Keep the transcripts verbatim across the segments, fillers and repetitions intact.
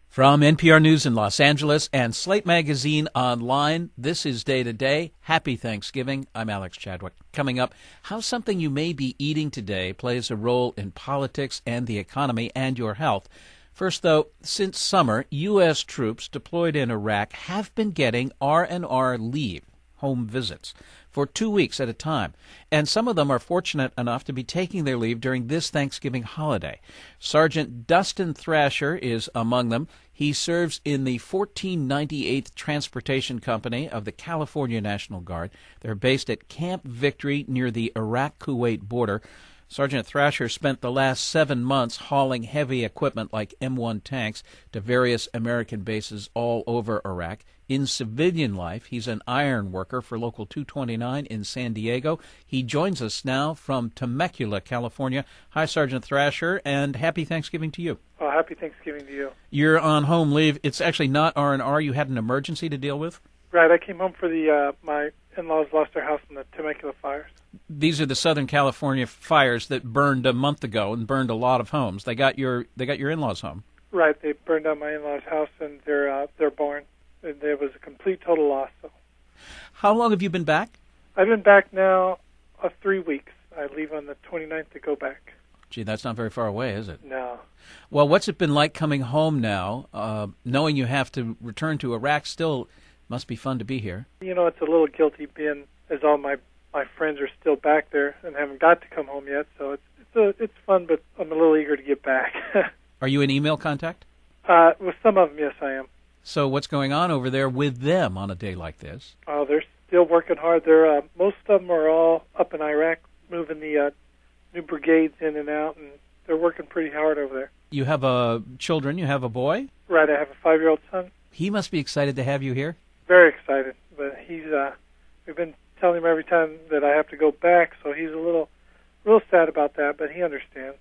From N P R News in Los Angeles and Slate Magazine online, this is Day to Day. Happy Thanksgiving. I'm Alex Chadwick. Coming up, how something you may be eating today plays a role in politics and the economy and your health. First, though, since summer, U S troops deployed in Iraq have been getting R and R leave, home visits, for two weeks at a time, and some of them are fortunate enough to be taking their leave during this Thanksgiving holiday. Sergeant Dustin Thrasher is among them. He serves in the fourteen ninety-eighth Transportation Company of the California National Guard. They're based at Camp Victory near the Iraq-Kuwait border. Sergeant Thrasher spent the last seven months hauling heavy equipment like M one tanks to various American bases all over Iraq. In civilian life, he's an iron worker for Local two twenty-nine in San Diego. He joins us now from Temecula, California. Hi, Sergeant Thrasher, and happy Thanksgiving to you. Oh, happy Thanksgiving to you. You're on home leave. It's actually not R and R. You had an emergency to deal with? Right. I came home for the uh, my in-laws lost their house in the Temecula fires. These are the Southern California fires that burned a month ago and burned a lot of homes. They got your they got your in-laws home. Right. They burned down my in-laws' house and their uh, their barn. And there was a complete total loss. So. How long have you been back? I've been back now uh, three weeks. I leave on the twenty-ninth to go back. Gee, that's not very far away, is it? No. Well, what's it been like coming home now, uh, knowing you have to return to Iraq? Still must be fun to be here. You know, it's a little guilty being, as all my, my friends are still back there and haven't got to come home yet. So it's it's, a, it's fun, but I'm a little eager to get back. Are you in email contact? Uh, with some of them, yes, I am. So what's going on over there with them on a day like this? Oh, they're still working hard. They're uh, most of them are all up in Iraq, moving the uh, new brigades in and out, and they're working pretty hard over there. You have uh, children. You have a boy? Right. I have a five-year-old son. He must be excited to have you here. Very excited, but he's. Uh, we've been telling him every time that I have to go back, so he's a little, real sad about that, but he understands.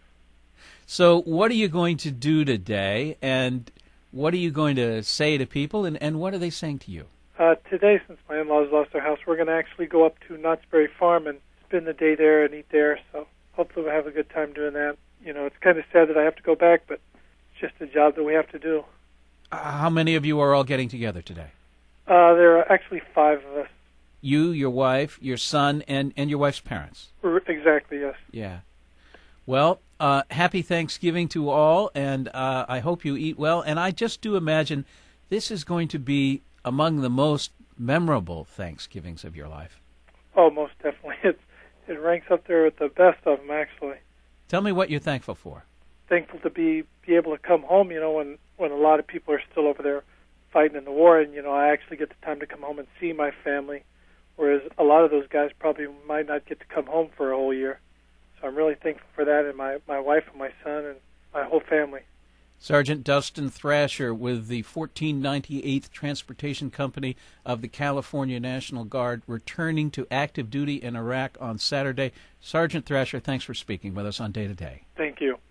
So, what are you going to do today, and what are you going to say to people, and, and what are they saying to you? Uh, today, since my in-laws lost their house, we're going to actually go up to Knott's Berry Farm and spend the day there and eat there. So hopefully we'll have a good time doing that. You know, it's kind of sad that I have to go back, but it's just a job that we have to do. Uh, how many of you are all getting together today? Uh, there are actually five of us. You, your wife, your son, and, and your wife's parents? Exactly, yes. Yeah. Well, uh, happy Thanksgiving to all, and uh, I hope you eat well. And I just do imagine this is going to be among the most memorable Thanksgivings of your life. Oh, most definitely. It's, it ranks up there with the best of them, actually. Tell me what you're thankful for. Thankful to be, be able to come home, you know, when, when a lot of people are still over there fighting in the war, and, you know, I actually get the time to come home and see my family, whereas a lot of those guys probably might not get to come home for a whole year. So I'm really thankful for that, and my, my wife and my son and my whole family. Sergeant Dustin Thrasher with the fourteen ninety-eighth Transportation Company of the California National Guard, returning to active duty in Iraq on Saturday. Sergeant Thrasher, thanks for speaking with us on Day to Day. Thank you.